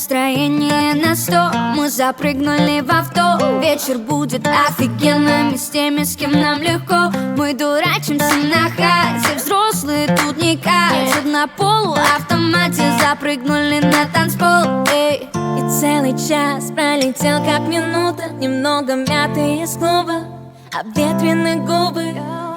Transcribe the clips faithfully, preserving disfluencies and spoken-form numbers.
Настроение на сто, мы запрыгнули в авто. Вечер будет офигенным, и с теми, с кем нам легко. Мы дурачимся на хате, взрослые тут не катят. На полу автомате запрыгнули на танцпол. Эй. И целый час пролетел как минута, немного мятые слова, обветренные губы.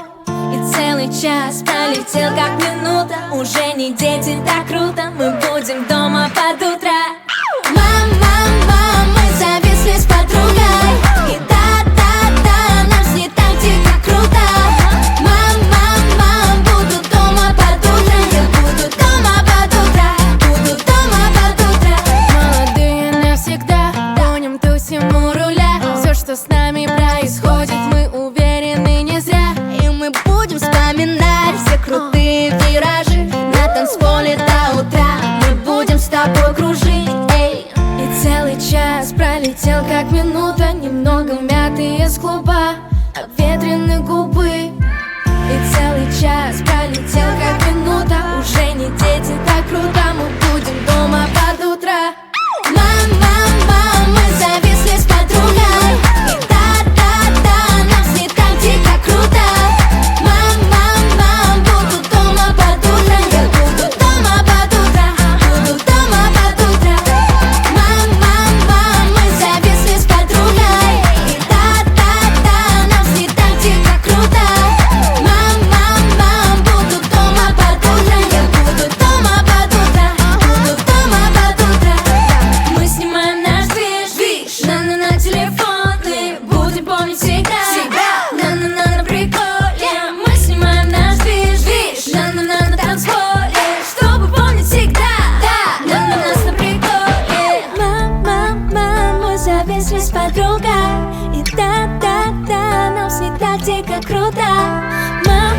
И целый час пролетел как минута, уже не дети, так круто. Мы будем дома под утро. Мам, мам, мам, мы зависли с подругой. И да-да-да, нам не так дико круто. Мам, мам, мам, буду дома под утро. Я буду дома под утро, буду дома под утро. Молодые навсегда, гоним, тусим у руля. Все, что с нами происходит, мы уверены не зря. И мы будем вспоминать все крутые виражи на танцполе до утра. Мы будем с тобой кружить, эй. И целый час пролетел как минута, немного мятые с клуба, обветренные губы. И целый час пролетел как минута, уже не дети, так круто. Мы будем дома под утро. Мам, мам, мам, мы зависли с подругой. И да-да-да, нам не так дико круто. Мам, мам, мам, буду дома под утро. Я буду дома под утро, буду дома под утро. Мам, мам, мам, мы зависли с подругой. И да-да-да, нам не так дико круто. Мам, мам, мам, буду дома под утро. Я буду дома под утро, буду дома под утро. Мы снимаем наш движ, движ, на-на-на телефоны, будем помнить всегда себя. На-на-на на приколе, мы снимаем наш движ, движ, на-на-на на танцполе, чтобы помнить всегда. Да, на-на-на на приколе. Мам, мам, мам, мы зависли с подругой. И да-да-да, нам не так дико круто. Мам,